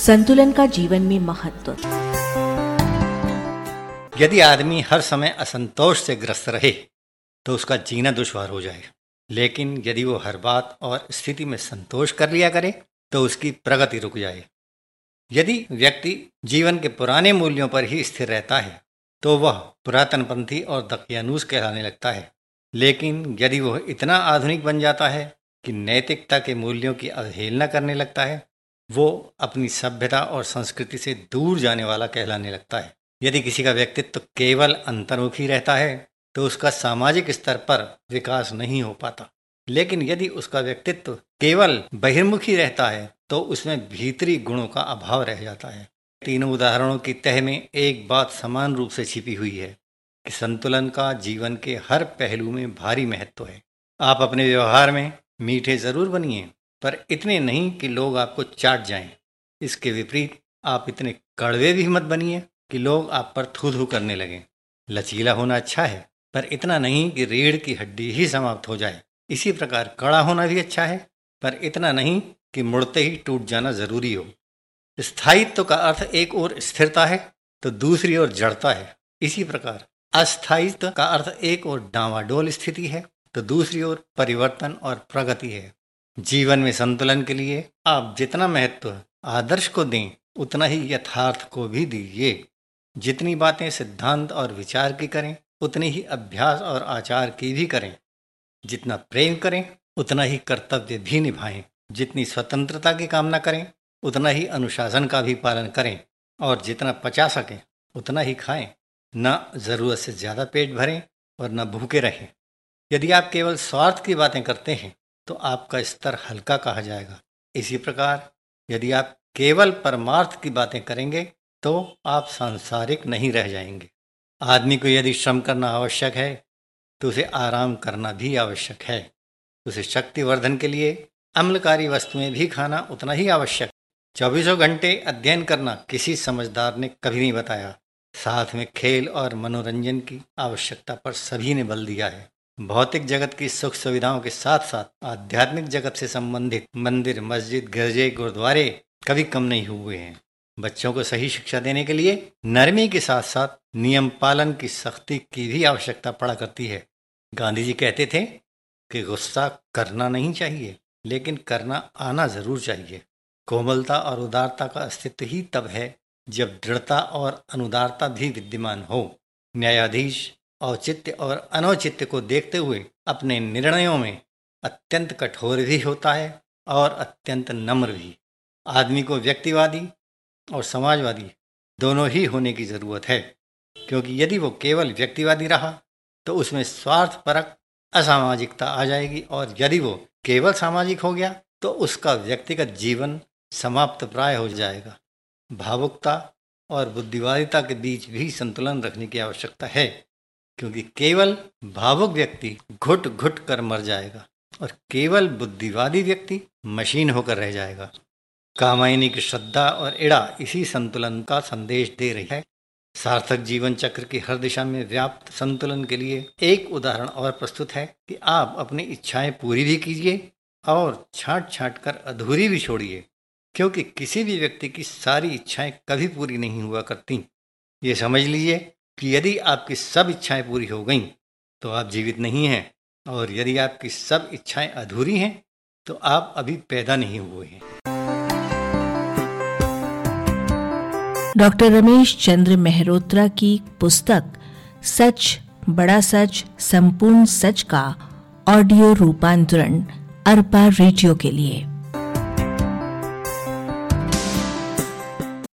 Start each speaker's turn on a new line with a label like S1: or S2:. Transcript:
S1: संतुलन का जीवन में महत्व।
S2: यदि आदमी हर समय असंतोष से ग्रस्त रहे तो उसका जीना दुश्वार हो जाए, लेकिन यदि वो हर बात और स्थिति में संतोष कर लिया करे तो उसकी प्रगति रुक जाए। यदि व्यक्ति जीवन के पुराने मूल्यों पर ही स्थिर रहता है तो वह पुरातनपंथी और दकियानूस कहलाने लगता है, लेकिन यदि वह इतना आधुनिक बन जाता है कि नैतिकता के मूल्यों की अवहेलना करने लगता है, वो अपनी सभ्यता और संस्कृति से दूर जाने वाला कहलाने लगता है। यदि किसी का व्यक्तित्व केवल अंतर्मुखी रहता है तो उसका सामाजिक स्तर पर विकास नहीं हो पाता, लेकिन यदि उसका व्यक्तित्व केवल बहिर्मुखी रहता है तो उसमें भीतरी गुणों का अभाव रह जाता है। तीनों उदाहरणों की तह में एक बात समान रूप से छिपी हुई है कि संतुलन का जीवन के हर पहलू में भारी महत्व है। आप अपने व्यवहार में मीठे जरूर बनिए, पर इतने नहीं कि लोग आपको चाट जाएं। इसके विपरीत आप इतने कड़वे भी मत बनिए कि लोग आप पर थू थू करने लगें। लचीला होना अच्छा है, पर इतना नहीं कि रीढ़ की हड्डी ही समाप्त हो जाए। इसी प्रकार कड़ा होना भी अच्छा है, पर इतना नहीं कि मुड़ते ही टूट जाना जरूरी हो। स्थायित्व का अर्थ एक ओर स्थिरता है तो दूसरी ओर जड़ता है। इसी प्रकार अस्थायित्व का अर्थ एक ओर डांवाडोल स्थिति है तो दूसरी ओर परिवर्तन और प्रगति है। जीवन में संतुलन के लिए आप जितना महत्व आदर्श को दें उतना ही यथार्थ को भी दीजिए। जितनी बातें सिद्धांत और विचार की करें उतनी ही अभ्यास और आचार की भी करें। जितना प्रेम करें उतना ही कर्तव्य भी निभाएं। जितनी स्वतंत्रता की कामना करें उतना ही अनुशासन का भी पालन करें, और जितना पचा सकें उतना ही खाएं। न ज़रूरत से ज़्यादा पेट भरें और न भूखे रहें। यदि आप केवल स्वार्थ की बातें करते हैं तो आपका स्तर हल्का कहा जाएगा। इसी प्रकार यदि आप केवल परमार्थ की बातें करेंगे तो आप सांसारिक नहीं रह जाएंगे। आदमी को यदि श्रम करना आवश्यक है तो उसे आराम करना भी आवश्यक है। उसे शक्तिवर्धन के लिए अम्लकारी वस्तुएं भी खाना उतना ही आवश्यक। 24 घंटे अध्ययन करना किसी समझदार ने कभी नहीं बताया। साथ में खेल और मनोरंजन की आवश्यकता पर सभी ने बल दिया है। भौतिक जगत की सुख सुविधाओं के साथ साथ आध्यात्मिक जगत से संबंधित मंदिर, मस्जिद, गिरजे, गुरुद्वारे कभी कम नहीं हुए हैं। बच्चों को सही शिक्षा देने के लिए नरमी के साथ साथ नियम पालन की सख्ती की भी आवश्यकता पड़ा करती है। गांधी जी कहते थे कि गुस्सा करना नहीं चाहिए, लेकिन करना आना जरूर चाहिए। कोमलता और उदारता का अस्तित्व ही तब है जब दृढ़ता और अनुदारता भी विद्यमान हो। न्यायाधीश औचित्य और अनौचित्य को देखते हुए अपने निर्णयों में अत्यंत कठोर भी होता है और अत्यंत नम्र भी। आदमी को व्यक्तिवादी और समाजवादी दोनों ही होने की ज़रूरत है, क्योंकि यदि वो केवल व्यक्तिवादी रहा तो उसमें स्वार्थपरक असामाजिकता आ जाएगी, और यदि वो केवल सामाजिक हो गया तो उसका व्यक्तिगत जीवन समाप्त प्राय हो जाएगा। भावुकता और बुद्धिवादिता के बीच भी संतुलन रखने की आवश्यकता है, क्योंकि केवल भावुक व्यक्ति घुट घुट कर मर जाएगा और केवल बुद्धिवादी व्यक्ति मशीन होकर रह जाएगा। कामायनी की श्रद्धा और इड़ा इसी संतुलन का संदेश दे रही है। सार्थक जीवन चक्र की हर दिशा में व्याप्त संतुलन के लिए एक उदाहरण और प्रस्तुत है कि आप अपनी इच्छाएं पूरी भी कीजिए और छांट छांट कर अधूरी भी छोड़िए, क्योंकि किसी भी व्यक्ति की सारी इच्छाएं कभी पूरी नहीं हुआ करती। ये समझ लीजिए कि यदि आपकी सब इच्छाएं पूरी हो गईं तो आप जीवित नहीं हैं, और यदि आपकी सब इच्छाएं अधूरी हैं तो आप अभी पैदा नहीं हुए हैं।
S1: डॉक्टर रमेश चंद्र मेहरोत्रा की पुस्तक सच बड़ा सच संपूर्ण सच का ऑडियो रूपांतरण अरपा रेडियो के लिए